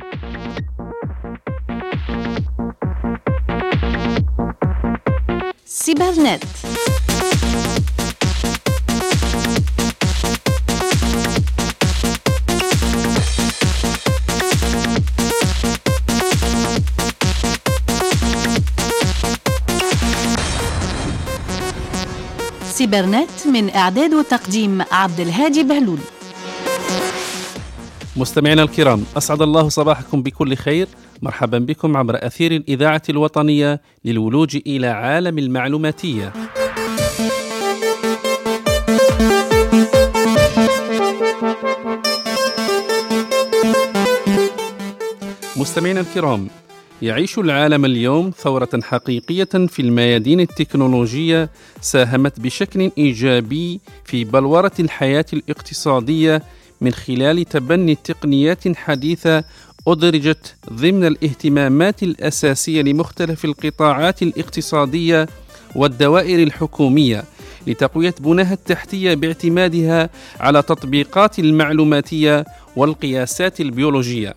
سيبرنت. سيبرنت من إعداد وتقديم عبد الهادي بهلول. مستمعينا الكرام، أسعد الله صباحكم بكل خير. مرحبا بكم عبر أثير الإذاعة الوطنية للولوج إلى عالم المعلوماتية. مستمعينا الكرام، يعيش العالم اليوم ثورة حقيقية في الميادين التكنولوجية ساهمت بشكل إيجابي في بلورة الحياة الاقتصادية من خلال تبني تقنيات حديثة أدرجت ضمن الاهتمامات الأساسية لمختلف القطاعات الاقتصادية والدوائر الحكومية لتقوية بناها التحتية باعتمادها على تطبيقات المعلوماتية والقياسات البيولوجية.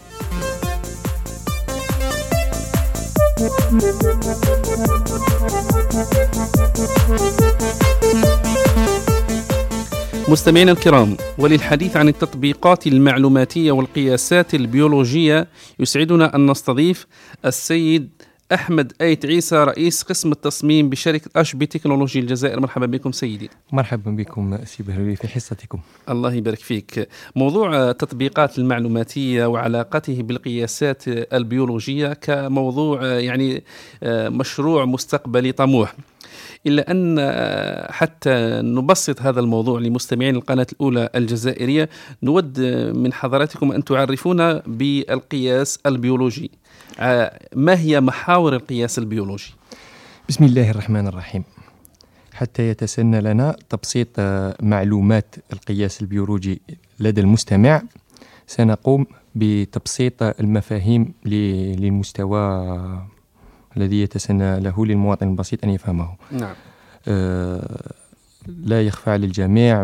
مستمعينا الكرام، وللحديث عن التطبيقات المعلوماتية والقياسات البيولوجية يسعدنا أن نستضيف السيد أحمد أيت عيسى، رئيس قسم التصميم بشركة أشبي تكنولوجي الجزائر. مرحبا بكم سيدي. مرحبا بكم سي بهلولي في حصتكم. الله يبارك فيك. موضوع التطبيقات المعلوماتية وعلاقته بالقياسات البيولوجية كموضوع يعني مشروع مستقبلي طموح، إلا أن حتى نبسط هذا الموضوع لمستمعين القناة الأولى الجزائرية نود من حضراتكم أن تعرفونا بالقياس البيولوجي. ما هي محاور القياس البيولوجي؟ بسم الله الرحمن الرحيم. حتى يتسنى لنا تبسيط معلومات القياس البيولوجي لدى المستمع، سنقوم بتبسيط المفاهيم للمستوى الذي يتسنى له للمواطن البسيط أن يفهمه. نعم. لا يخفى على الجميع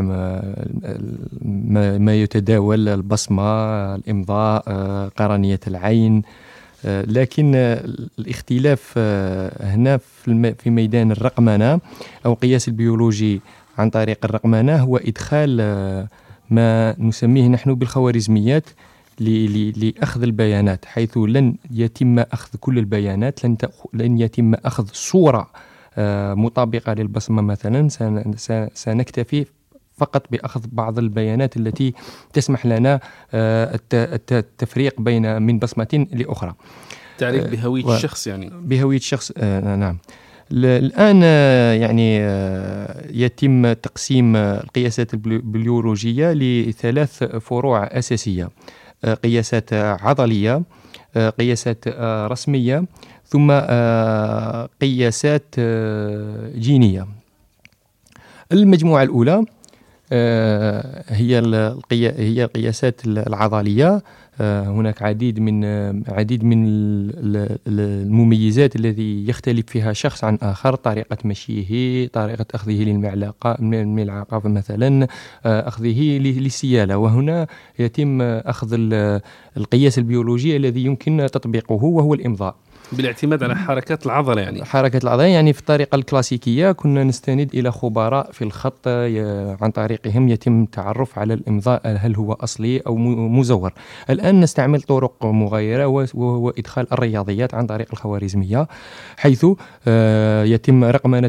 ما يتداول: البصمة، الإمضاء، قرنية العين. لكن الاختلاف هنا في ميدان الرقمنة أو القياس البيولوجي عن طريق الرقمنة هو إدخال ما نسميه نحن بالخوارزميات لأخذ البيانات، حيث لن يتم أخذ كل البيانات، لن يتم أخذ صورة مطابقة للبصمة مثلا. سنكتفي فقط بأخذ بعض البيانات التي تسمح لنا التفريق بين من بصمة لأخرى. تعريف بهوية الشخص يعني. بهوية الشخص، نعم. الآن يعني يتم تقسيم القياسات البيولوجية لثلاث فروع أساسية: قياسات عضلية، قياسات رسمية، ثم قياسات جينية. المجموعة الأولى هي القياسات العضلية. هناك عديد من المميزات التي يختلف فيها شخص عن آخر: طريقة مشيه، طريقة أخذه للملعقة مثلا، أخذه للسيالة. وهنا يتم أخذ القياس البيولوجي الذي يمكن تطبيقه وهو الإمضاء بالاعتماد على حركات العضلة. يعني حركة العضلة، يعني في الطريقة الكلاسيكية كنا نستند إلى خبراء في الخط، عن طريقهم يتم التعرف على الإمضاء هل هو أصلي أو مزور. الآن نستعمل طرق مغايرة، وهو إدخال الرياضيات عن طريق الخوارزمية، حيث يتم رقمنة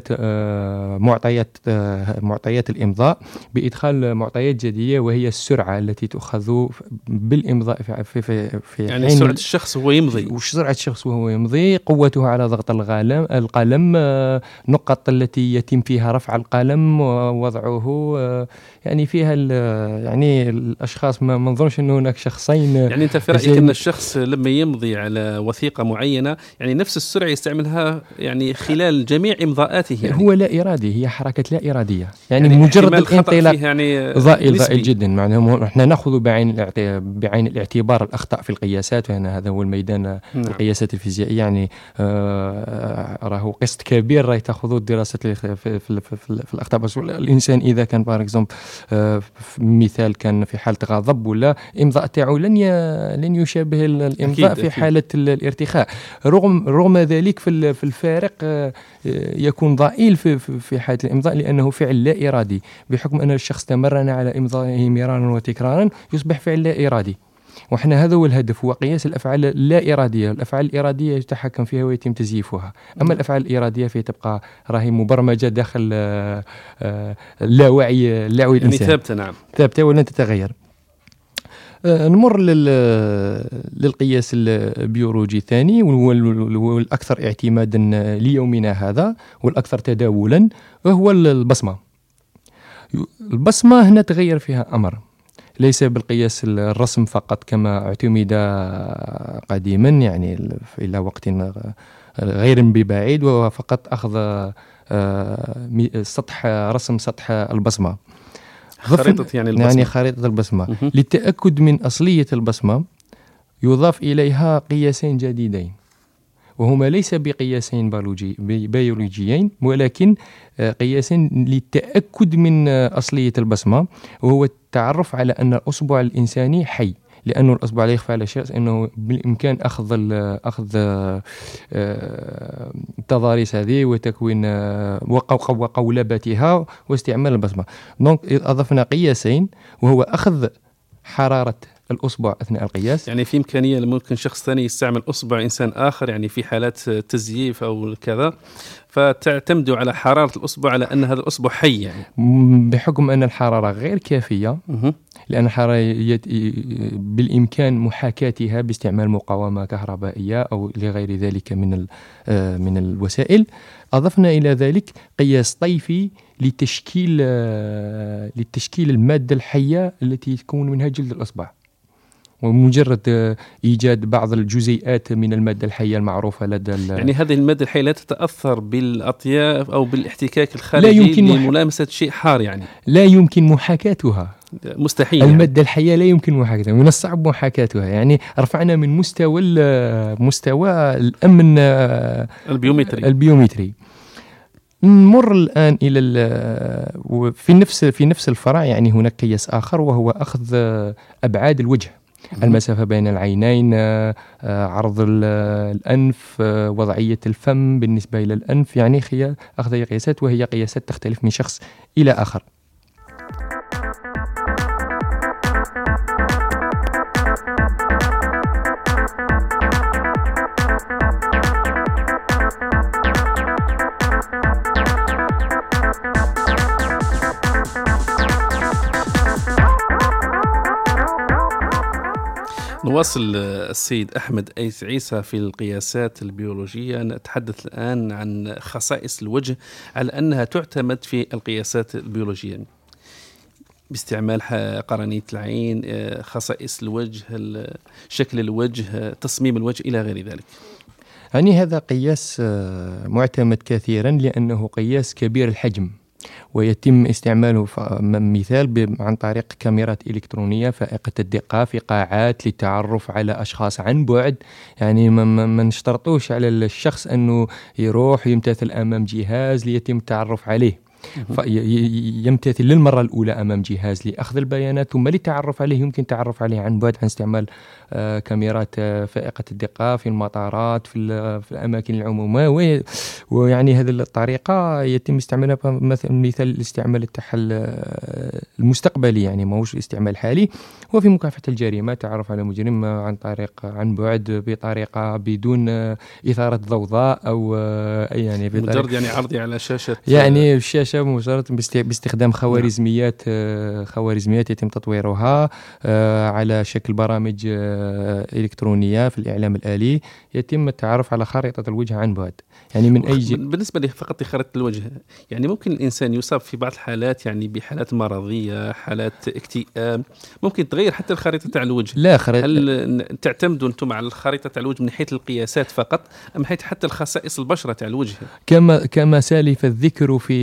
معطيات الإمضاء بإدخال معطيات جديدة، وهي السرعة التي تؤخذ بالإمضاء في يعني سرعة الشخص وهو يمضي، وسرعة الشخص وهو يمضي، قوته على ضغط القلم، نقط التي يتم فيها رفع القلم ووضعه. يعني فيها يعني الأشخاص ما نظنش أن هناك شخصين. يعني أنت في رأيك أن الشخص لما يمضي على وثيقة معينة يعني نفس السرعة يستعملها يعني خلال جميع إمضاءاته؟ يعني هو لا إرادي، هي حركة لا إرادية، يعني مجرد الانطلاق يعني ضئيل جدا. معناه احنا نأخذ بعين الاعتبار الأخطاء في القياسات، وهنا هذا هو الميدان القياسات الفيزيائية يعني راهو قسط كبير راهي تاخذوا الدراسات في الأخطاء. بس الإنسان إذا كان بار اكزومبل مثال كان في حالة غضب ولا إمضاء تاعو لن يشابه الإمضاء في حالة الارتخاء. رغم ذلك في الفارق يكون ضئيل في حالة الإمضاء، لأنه فعل لا إرادي، بحكم أن الشخص تمرن على إمضائه مرارا وتكرارا يصبح فعل لا إرادي. وإحنا هذا هو الهدف، هو قياس الأفعال اللا إرادية. الأفعال الإرادية يتحكم فيها ويتم تزييفها، أما الأفعال الإرادية فهي تبقى راهي مبرمجة داخل اللاوعي الإنسان، يعني ثابتة. نعم، ثابتة ولن تتغير. نمر للقياس البيولوجي الثاني، وهو الأكثر اعتمادا ليومنا هذا والأكثر تداولا، وهو البصمة. البصمة هنا تغير فيها أمر، ليس بالقياس الرسم فقط كما اعتمد قديما، يعني إلى وقت غير ببعيد، وهو فقط أخذ رسم سطح البصمة، خريطة يعني خريطة البصمة. للتأكد من أصلية البصمة يضاف إليها قياسين جديدين، وهما ليس بقياسين بيولوجيين، ولكن قياسين للتأكد من أصلية البصمة، وهو التعرف على أن الأصبع الإنساني حي، لأنه الأصبع لا يخفى على شيء، أنه بالإمكان أخذ التضاريس هذه وتكوين وقولبتها واستعمال البصمة. دونك أضفنا قياسين، وهو أخذ حرارة الأصبع أثناء القياس. يعني في إمكانية ممكن شخص ثاني يستعمل أصبع إنسان آخر، يعني في حالات تزييف أو كذا، فتعتمد على حرارة الأصبع على أن هذا الأصبع حي، يعني بحكم أن الحرارة غير كافية، لأن الحرارة بالإمكان محاكاتها باستعمال مقاومة كهربائية أو لغير ذلك من الوسائل. أضفنا إلى ذلك قياس طيفي لتشكيل المادة الحية التي تكون منها جلد الأصبع، ومجرد إيجاد بعض الجزيئات من المادة الحية المعروفة لدى يعني هذه المادة الحية لا تتأثر بالأطياف أو بالاحتكاك الخارجي لملامسة شيء حار، يعني لا يمكن محاكاتها، مستحيل. المادة الحية لا يمكن محاكاتها، من الصعب محاكاتها. يعني رفعنا من مستوى الأمن البيومتري. نمر الآن إلى في نفس الفرع، يعني هناك قياس آخر، وهو أخذ أبعاد الوجه، المسافة بين العينين، عرض الأنف، وضعية الفم بالنسبة إلى الأنف، يعني أخذ قياسات، وهي قياسات تختلف من شخص إلى آخر. نواصل السيد أحمد أيس عيسى في القياسات البيولوجية. نتحدث الآن عن خصائص الوجه، على أنها تعتمد في القياسات البيولوجية باستعمال قرنية العين، خصائص الوجه، شكل الوجه، تصميم الوجه إلى غير ذلك. يعني هذا قياس معتمد كثيرا، لأنه قياس كبير الحجم، ويتم استعماله مثال عن طريق كاميرات إلكترونية فائقة الدقة في قاعات للتعرف على أشخاص عن بعد. يعني ما نشترطوش على الشخص أنه يروح يمتثل أمام جهاز ليتم التعرف عليه، يمتثل للمرة الأولى أمام جهاز لأخذ البيانات، ثم للتعرف عليه يمكن التعرف عليه عن بعد عن استعمال كاميرات فائقة الدقة في المطارات، في الأماكن العمومية. ويعني هذه الطريقة يتم استعمالها مثل الاستعمال المستقبلي، يعني ما هوش الاستعمال الحالي. وفي مكافحة الجريمة تعرف على مجرم عن بعد بطريقة بدون إثارة ضوضاء أو يعني مجرد يعني عرضي على شاشة، يعني الشاشة مجرد باستخدام خوارزميات يتم تطويرها على شكل برامج إلكترونية في الإعلام الآلي، يتم التعرف على خريطة الوجه عن بعد. يعني من أي بالنسبة لي فقط لخريطة الوجه، يعني ممكن الإنسان يصاب في بعض الحالات، يعني بحالات مرضية، حالات اكتئاب، ممكن تغير حتى الخريطة تاع الوجه. لا هل تعتمدوا أنتم على الخريطة تاع الوجه من حيث القياسات فقط، أم حيث حتى الخصائص البشرة تاع الوجه؟ كما سالف الذكر في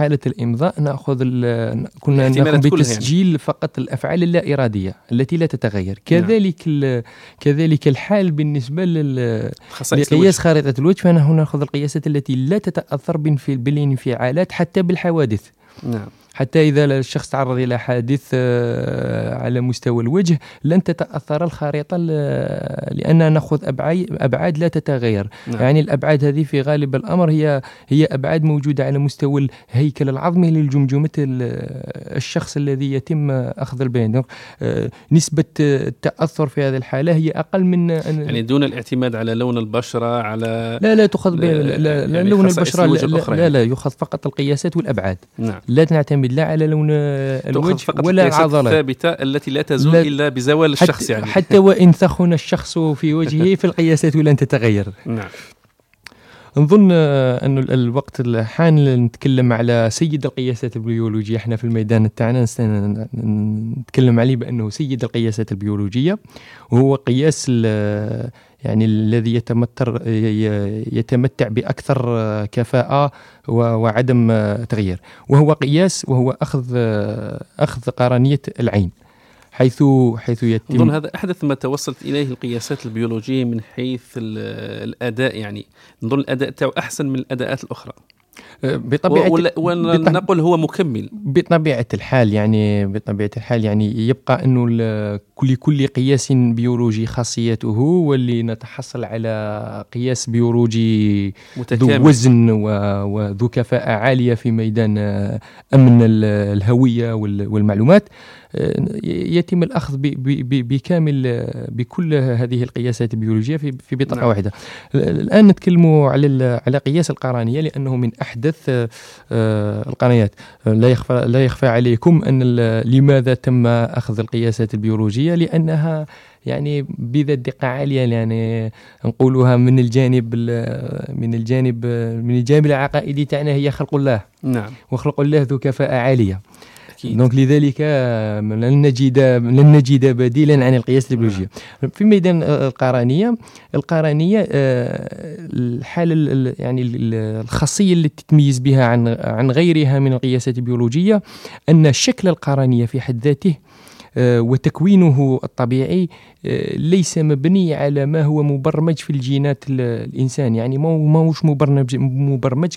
حالة الإمضاء كنا نقوم بتسجيل فقط الأفعال اللا إرادية التي لا تتغير. كذلك الحال بالنسبة لقياس خارطة الوجه، فنحن نأخذ القياسات التي لا تتأثر بالانفعالات حتى بالحوادث. نعم. حتى إذا الشخص تعرض إلى حادث على مستوى الوجه لن تتأثر الخريطة، لأننا نأخذ أبعاد لا تتغير. نعم. يعني الأبعاد هذه في غالب الأمر هي أبعاد موجودة على مستوى الهيكل العظمي للجمجمة الشخص الذي يتم أخذ البيان. نسبة التأثر في هذه الحالة هي أقل من يعني دون الاعتماد على لون البشرة، على لا تأخذ يعني لون البشرة، لا يأخذ فقط القياسات والأبعاد. نعم. لا نعتمد لا على لون الوجه ولا العضلات الثابتة التي لا تزول إلا بزوال الشخص، يعني حتى وإن ثخن الشخص في وجهه فالقياسات لن تتغير. نعم. نظن أن الوقت حان نتكلم على سيد القياسات البيولوجية. احنا في الميدان تاعنا نتكلم عليه بأنه سيد القياسات البيولوجية، وهو قياس يعني الذي يتمتع بأكثر كفاءة وعدم تغيير، وهو أخذ قرنية العين، حيث يتم. أظن هذا أحدث ما توصلت إليه القياسات البيولوجية من حيث الأداء. يعني نظن الأداء تاعو أحسن من الأداءات الأخرى ونقول هو مكمل بطبيعة الحال. يعني يبقى أنه لكل قياس بيولوجي خاصيته، واللي نتحصل على قياس بيولوجي ذو وزن وذو كفاءة عالية في ميدان أمن الهوية والمعلومات يتم الأخذ بكل هذه القياسات البيولوجية في بطاقة نعم. واحدة. الآن نتكلم على قياس القرنية، لأنه من أحدث القرنيات. لا يخفى عليكم أن لماذا تم أخذ القياسات البيولوجية، لأنها يعني بذات دقة عالية، يعني نقولها من الجانب العقائدي تاعنا هي خلق الله. نعم. وخلق الله ذو كفاءة عالية. دونك لذلك لن نجد بديلا عن القياس البيولوجي. في ميدان القرنية الحالة يعني الخاصية التي تتميز بها عن غيرها من القياسات البيولوجية أن شكل القرنية في حد ذاته وتكوينه الطبيعي ليس مبني على ما هو مبرمج في الجينات الإنسان. يعني ما هوش مبرمج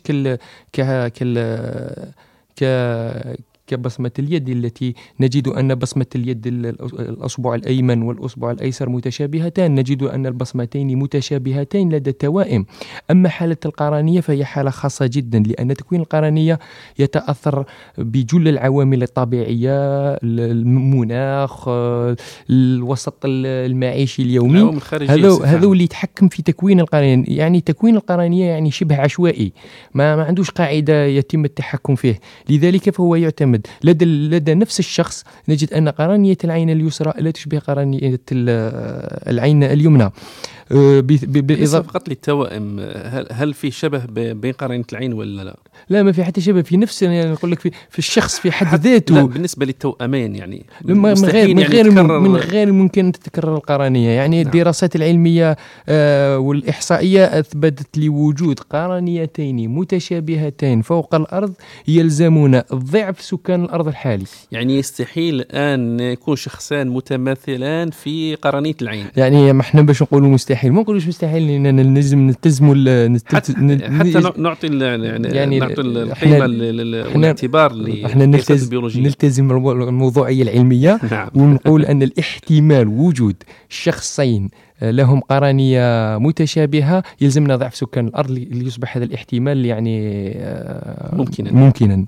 كبصمة اليد التي نجد أن بصمة اليد الأصبع الأيمن والأصبع الأيسر متشابهتان، نجد أن البصمتين متشابهتين لدى التوائم. أما حالة القرنية فهي حالة خاصة جدا، لأن تكوين القرنية يتأثر بجل العوامل الطبيعية، المناخ، الوسط المعيشي اليومي، هذا اللي يتحكم في تكوين القرنية. يعني تكوين القرنية يعني شبه عشوائي، ما عندوش قاعدة يتم التحكم فيه، لذلك فهو يعتمد لدى نفس الشخص. نجد أن قرنية العين اليسرى لا تشبه قرنية العين اليمنى. بالإضافة فقط للتوائم، هل في شبه بين قرنية العين ولا لا؟ لا، ما في حتى شبه في نفس، يعني نقول لك في الشخص في حد ذاته. لا، بالنسبة للتوأمين يعني من غير الممكن أن تتكرر القرنية. يعني الدراسات العلمية والإحصائية أثبتت لوجود قرنيتين متشابهتين فوق الأرض يلزمون ضعف سكان الأرض الحالي. يعني يستحيل أن يكون شخصان متماثلان في قرنية العين. يعني ما احنا باش نقولوا مستحيل، ما نقولوش مستحيل، لأننا لازم نلتزموا حتى نعطي القيمة والاعتبار للقياسات البيولوجية. نلتزم الموضوعية العلمية. نعم. ونقول أن الاحتمال وجود شخصين لهم قرنية متشابهة يلزمنا ضعف سكان الأرض ليصبح هذا الاحتمال يعني ممكنا.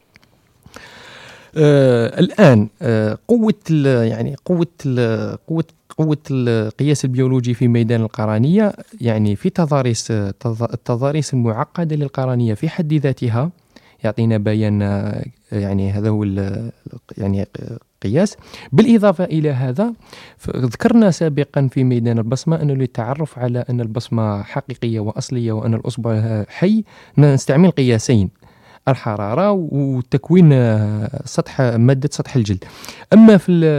الآن قوة القياس البيولوجي في ميدان القرنية، يعني في التضاريس المعقدة للقرنية في حد ذاتها يعطينا بيان. يعني هذا هو يعني قياس. بالإضافة إلى هذا ذكرنا سابقا في ميدان البصمة أنه للتعرف على أن البصمة حقيقية وأصلية وأن الأصبع حي نستعمل قياسين: الحرارة وتكوين مادة سطح الجلد. أما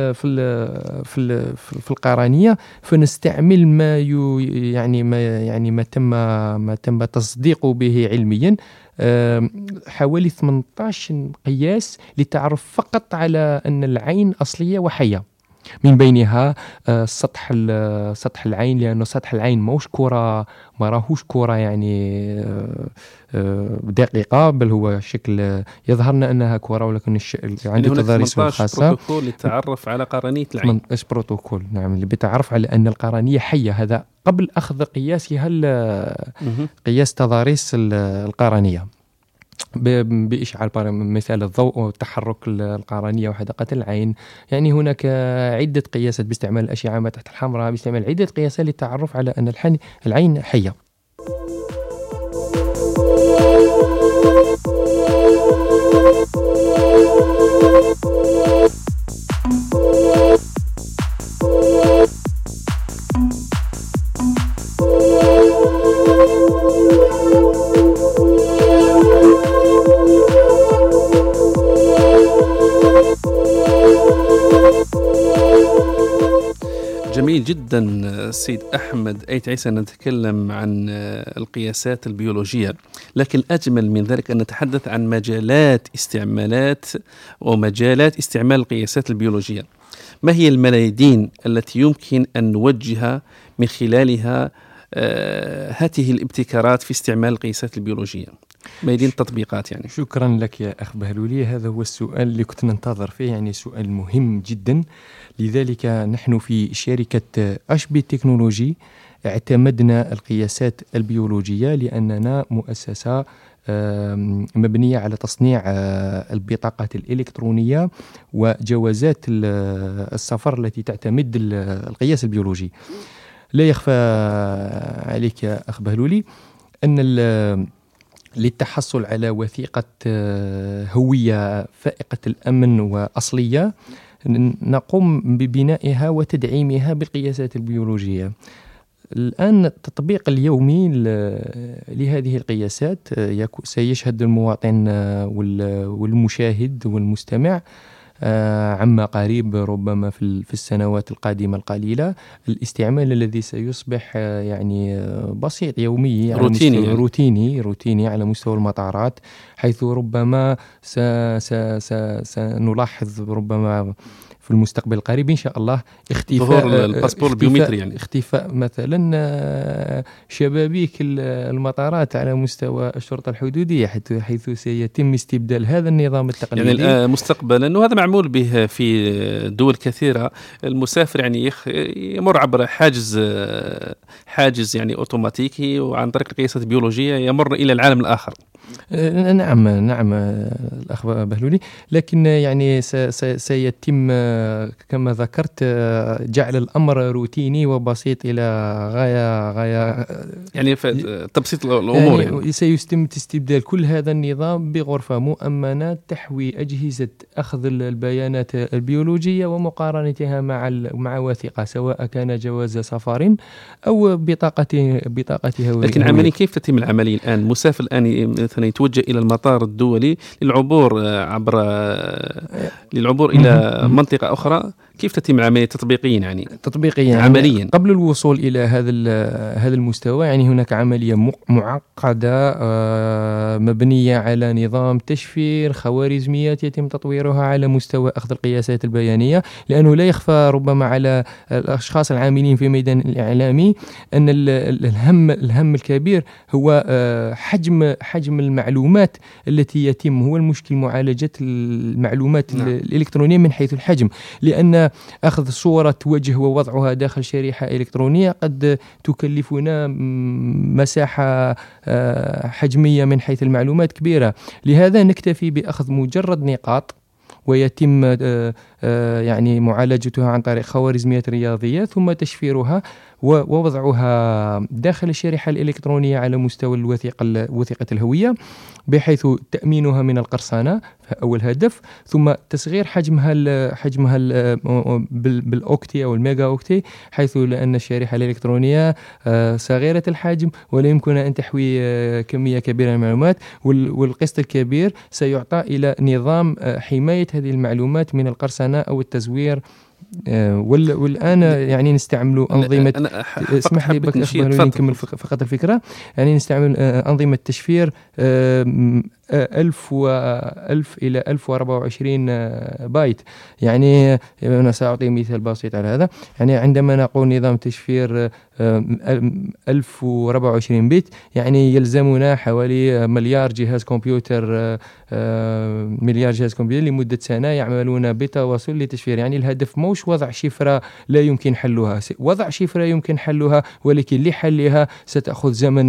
في القرنية فنستعمل ما تم تصديقه به علميا، حوالي 18 قياس للتعرف فقط على أن العين أصلية وحية، من بينها سطح العين، لأنه سطح العين موش كرة، ما راهوش كرة يعني دقيقة، بل هو شكل يظهرنا أنها كرة، ولكن عنده تضاريس خاصة. بروتوكول للتعرف على قرنية العين. 18 بروتوكول، نعم، اللي بيتعرف على أن القرنية حية، هذا قبل أخذ قياسها قياس تضاريس القرنية بإشعال مثال الضوء وتحرك القرنية وحدقة العين. يعني هناك عدة قياسات باستعمال الأشعة ما تحت الحمراء، باستعمال عدة قياسات للتعرف على أن العين حية. جميل جدا سيد أحمد أيت عيسى، نتكلم عن القياسات البيولوجية، لكن الأجمل من ذلك أن نتحدث عن مجالات استعمال القياسات البيولوجية. ما هي الميادين التي يمكن أن نوجه من خلالها هذه الابتكارات في استعمال القياسات البيولوجية؟ ميادين التطبيقات يعني. شكرا لك يا أخ بهلولي، هذا هو السؤال اللي كنت ننتظر فيه، يعني سؤال مهم جدا. لذلك نحن في شركة أشبي تكنولوجي اعتمدنا القياسات البيولوجية، لأننا مؤسسة مبنية على تصنيع البطاقات الإلكترونية وجوازات السفر التي تعتمد القياس البيولوجي. لا يخفى عليك يا أخ بهلولي أن للتحصل على وثيقة هوية فائقة الأمن وأصلية نقوم ببنائها وتدعيمها بالقياسات البيولوجية. الآن التطبيق اليومي لهذه القياسات سيشهد المواطن والمشاهد والمستمع عما قريب ربما في السنوات القادمة القليلة الاستعمال الذي سيصبح يعني بسيط يومي، روتيني على مستوى المطارات، حيث ربما سنلاحظ ربما في المستقبل القريب إن شاء الله اختفاء الباسبور البيومتري، يعني اختفاء مثلا شبابيك المطارات على مستوى الشرطة الحدودية، حيث سيتم استبدال هذا النظام التقليدي يعني مستقبلا. وهذا معمول به في دول كثيرة. المسافر يعني يمر عبر حاجز يعني أوتوماتيكي، وعن طريق القياسات البيولوجية يمر إلى العالم الآخر. نعم الأخ بهلولي، لكن يعني سيتم كما ذكرت جعل الأمر روتيني وبسيط إلى غاية يعني تبسيط الأمور. يعني سيتم استبدال كل هذا النظام بغرفة مؤمنة تحوي أجهزة أخذ البيانات البيولوجية ومقارنتها مع وثيقة، سواء كان جواز سفر أو بطاقة هوية. لكن عمليا كيف تتم العملية الآن؟ المسافر الآن مثلا يتوجه إلى المطار الدولي للعبور إلى منطقة أخرى، كيف تتم العملية تطبيقيا يعني عمليا قبل الوصول إلى هذا المستوى؟ يعني هناك عملية معقدة مبنية على نظام تشفير، خوارزميات يتم تطويرها على مستوى أخذ القياسات البيانية، لأنه لا يخفى ربما على الأشخاص العاملين في ميدان الإعلامي أن الهم الكبير هو حجم المعلومات التي يتم، هو المشكل معالجة المعلومات الإلكترونية من حيث الحجم، لأن أخذ صورة وجه ووضعها داخل شريحة إلكترونية قد تكلفنا مساحة حجمية من حيث المعلومات كبيرة. لهذا نكتفي بأخذ مجرد نقاط ويتم يعني معالجتها عن طريق خوارزميات رياضية، ثم تشفيرها ووضعها داخل الشريحة الإلكترونية على مستوى وثيقة الهوية، بحيث تأمينها من القرصنة أول هدف، ثم تصغير حجمها بالأوكتي أو الميجا أوكتي، حيث لأن الشريحة الإلكترونية صغيرة الحجم ولا يمكن أن تحوي كمية كبيرة من المعلومات، والقسط الكبير سيعطى إلى نظام حماية هذه المعلومات من القرصنة أو التزوير والآن يعني نستعمل أنظمة، اسمح لي بك نكمل فقط الفكرة. يعني نستعمل أنظمة تشفير 1000 إلى 1024 بايت. يعني أنا سأعطي مثال بسيط على هذا. يعني عندما نقول نظام تشفير 1024 بت، يعني يلزمنا حوالي مليار جهاز كمبيوتر لمدة سنة يعملون بتواصل لتشفير. يعني الهدف موش وضع شفرة لا يمكن حلها، وضع شفرة يمكن حلها ولكن لحلها ستأخذ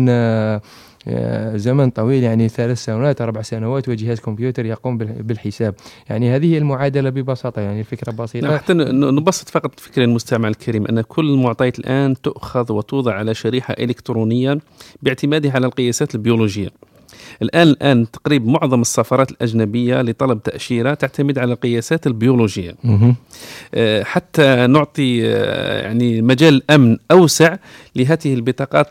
زمن طويل، يعني 3 سنوات 4 سنوات، وجهاز كمبيوتر يقوم بالحساب. يعني هذه المعادلة ببساطة، يعني الفكرة بسيطة. حتى نبسط فقط الفكرة للمستمع الكريم، أن كل المعطيات الآن تؤخذ وتوضع على شريحة إلكترونية باعتمادها على القياسات البيولوجية. الآن تقريبا معظم السفارات الأجنبية لطلب تأشيرة تعتمد على القياسات البيولوجية. حتى نعطي يعني مجال أمن أوسع لهذه البطاقات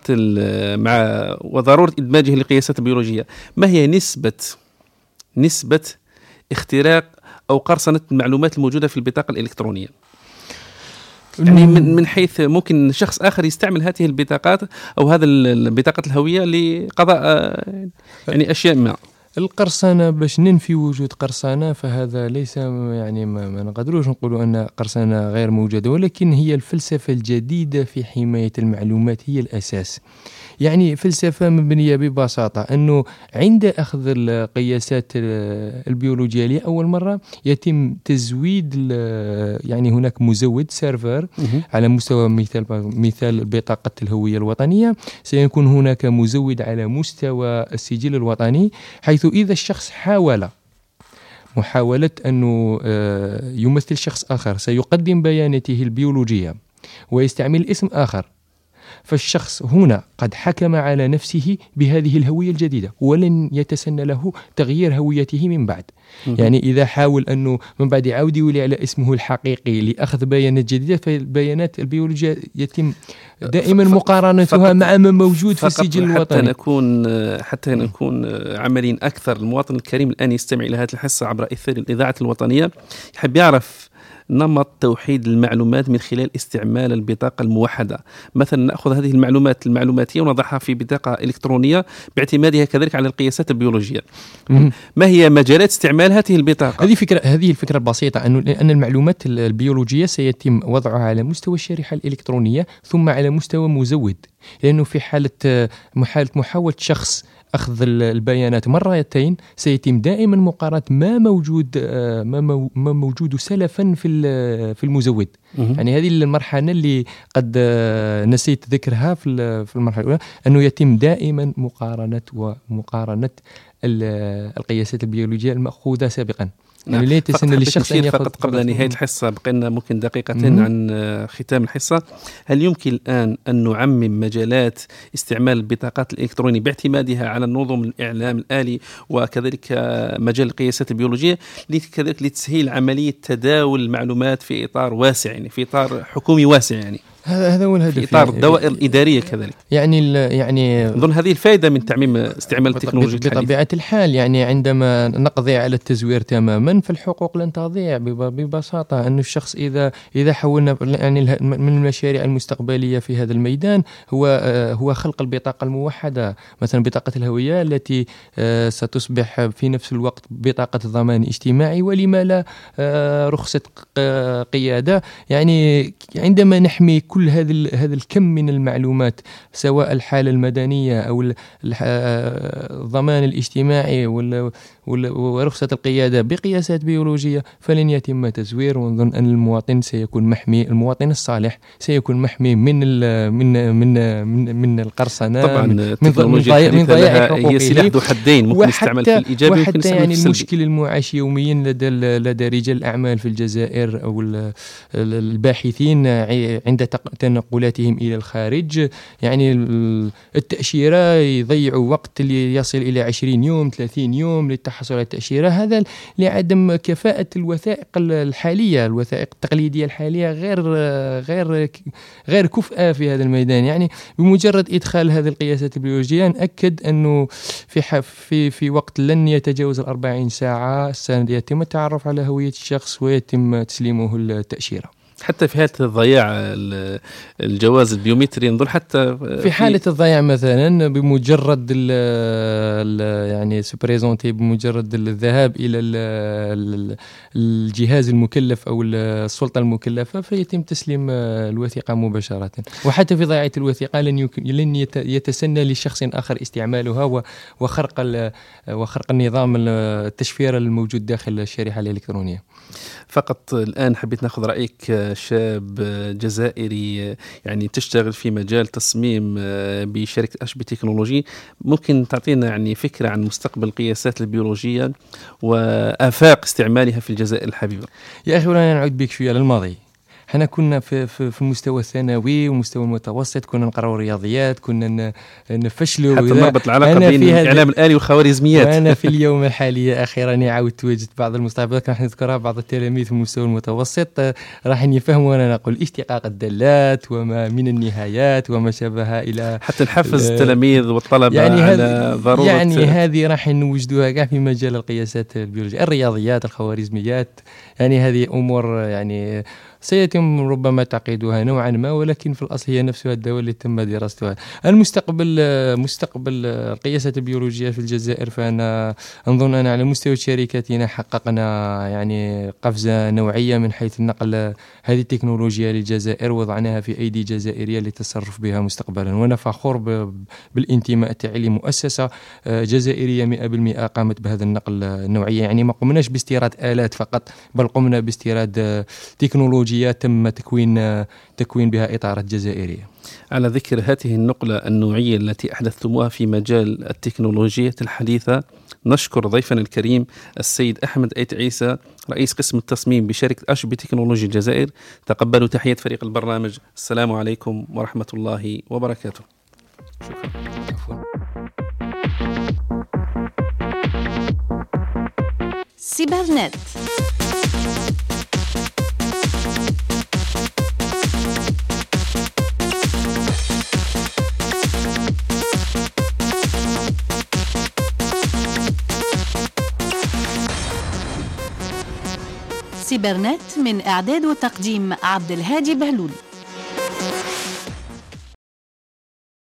وضرورة إدماجها للقياسات البيولوجية. ما هي نسبة اختراق أو قرصنة المعلومات الموجودة في البطاقة الإلكترونية؟ يعني من حيث ممكن شخص آخر يستعمل هذه البطاقات أو هذا البطاقة الهوية لقضاء يعني أشياء ما. القرصنة، باش ننفي وجود قرصنة فهذا ليس يعني ما نقدروش نقولوا أن قرصنة غير موجودة، ولكن هي الفلسفة الجديدة في حماية المعلومات هي الأساس. يعني فلسفة مبنية ببساطة أنه عند أخذ القياسات البيولوجية لأول مرة يتم تزويد، يعني هناك مزود سيرفر على مستوى مثال بطاقة الهوية الوطنية، سيكون هناك مزود على مستوى السجل الوطني، حيث إذا الشخص حاول محاولة أنه يمثل شخص آخر سيقدم بياناته البيولوجية ويستعمل اسم آخر، فالشخص هنا قد حكم على نفسه بهذه الهوية الجديدة ولن يتسنى له تغيير هويته من بعد. يعني إذا حاول أنه من بعد يعود يولي على اسمه الحقيقي لأخذ بيانات جديدة، فالبيانات البيولوجية يتم دائما مقارنتها مع ما موجود في السجل الوطني. حتى نكون عمليين أكثر. المواطن الكريم الآن يستمع إلى هذه الحصة عبر إثير الإذاعة الوطنية، يحب يعرف نمط توحيد المعلومات من خلال استعمال البطاقة الموحدة. مثلا نأخذ هذه المعلومات المعلوماتية ونضعها في بطاقة إلكترونية باعتمادها كذلك على القياسات البيولوجية. ما هي مجالات استعمال هذه البطاقة؟ هذه الفكرة البسيطة، أن المعلومات البيولوجية سيتم وضعها على مستوى الشريحة الإلكترونية ثم على مستوى مزود، لأنه في حالة محاولة شخص أخذ البيانات مرتين سيتم دائما مقارنة ما موجود سلفا في المزود. يعني هذه المرحلة اللي قد نسيت ذكرها في المرحلة الأولى، أنه يتم دائما مقارنة القياسات البيولوجية المأخوذة سابقا. يعني لا يتسنى للشخص أن يأخذ. فقط قبل نهاية الحصة بقينا ممكن دقيقتين عن ختام الحصة، هل يمكن الآن أن نعمم مجالات استعمال البطاقات الإلكترونية باعتمادها على النظم الإعلام الآلي وكذلك مجال القياسات البيولوجية كذلك لتسهيل عملية تداول المعلومات في إطار واسع، يعني في إطار حكومي واسع، يعني هذا هو الهدف، في إطار الدوائر الإدارية كذلك. يعني أظن هذه الفائدة من تعميم استعمال التكنولوجيا بطبيعة الحال. يعني عندما نقضي على التزوير تماما فالحقوق لن تضيع ببساطة. أن الشخص إذا حولنا يعني من المشاريع المستقبلية في هذا الميدان هو خلق البطاقة الموحدة، مثلا بطاقة الهوية التي ستصبح في نفس الوقت بطاقة ضمان اجتماعي، ولما لا رخصة قيادة. يعني عندما نحمي كل هذا الكم من المعلومات، سواء الحالة المدنية أو الضمان الاجتماعي ورخصة القيادة بقياسات بيولوجية، فلن يتم تزوير. ونظن أن المواطن سيكون محمي، المواطن الصالح سيكون محمي من القرصنة، طبعا من ضياع حقوقه. هي سلاح ذو حدين، ممكن يستعمل في الإيجابي وممكن يستعمل يعني في السلبي. المشكل المعاش يوميا لدى رجال الأعمال في الجزائر أو الباحثين عند تنقلاتهم إلى الخارج، يعني التأشيرة يضيعوا وقت اللي يصل إلى 20 يوم 30 يوم للتحصل على التأشيرة. هذا لعدم كفاءة الوثائق الحالية. الوثائق التقليدية الحالية غير كفءة في هذا الميدان. يعني بمجرد إدخال هذه القياسات البيولوجية نأكد أنه في وقت لن يتجاوز 40 ساعة سيتم التعرف على هوية الشخص ويتم تسليمه التأشيرة. حتى في حالة ضياع الجواز البيومتري نظن حتى في حالة الضياع مثلا بمجرد يعني سبريزونتي، بمجرد الذهاب إلى الجهاز المكلف أو السلطة المكلفة فيتم تسليم الوثيقة مباشرة. وحتى في ضياع الوثيقة لن يتسنى لشخص آخر استعمالها وخرق النظام التشفير الموجود داخل الشريحة الإلكترونية. فقط الآن حبيت نأخذ رأيك شاب جزائري يعني تشتغل في مجال تصميم بشركة أشبي تكنولوجي، ممكن تعطينا يعني فكرة عن مستقبل القياسات البيولوجية وآفاق استعمالها في الجزائر الحبيبة؟ يا أخي ولا نعود بك شوية للماضي. حنا كنا في المستوى الثانوي والمستوى المتوسط كنا نقراو رياضيات، كنا نفشلوا حتى نربط العلاقة بين الإعلام الآلي والخوارزميات. وأنا في اليوم الحالي أخيرا عاودت وجدت بعض المصطلحات راح نذكرها بعض التلاميذ في المستوى المتوسط راح يفهموا وأنا نقول اشتقاق الدالات وما من النهايات وما شابه إلى حتى نحفز التلاميذ والطلبة يعني على ضرورة يعني هذه راح نوجدوها كاع في مجال القياسات البيولوجية، الرياضيات، الخوارزميات. يعني هذه أمور يعني سيتم ربما تعقيدها نوعا ما، ولكن في الأصل هي نفسها الدول اللي تم دراستها. مستقبل القياسات البيولوجية في الجزائر، فأنا أظن أن على مستوى شركتنا حققنا يعني قفزة نوعية من حيث نقل هذه التكنولوجيا للجزائر، وضعناها في أيدي جزائرية للتصرف بها مستقبلا. وأنا فخور بالانتماء تاعي لمؤسسة جزائرية 100% قامت بهذا النقل النوعية. يعني ما قمناش باستيراد آلات فقط، بل قمنا باستيراد تكنولوجيا تم تكوين بها إطارات جزائرية. على ذكر هذه النقلة النوعية التي أحدثتموها في مجال التكنولوجيا الحديثة، نشكر ضيفنا الكريم السيد أحمد أيت عيسى رئيس قسم التصميم بشركة أشبي تكنولوجي الجزائر. تقبلوا تحية فريق البرنامج. السلام عليكم ورحمة الله وبركاته. شكرا. سيبرنت. سيبرنت من إعداد وتقديم عبد الهادي بهلول.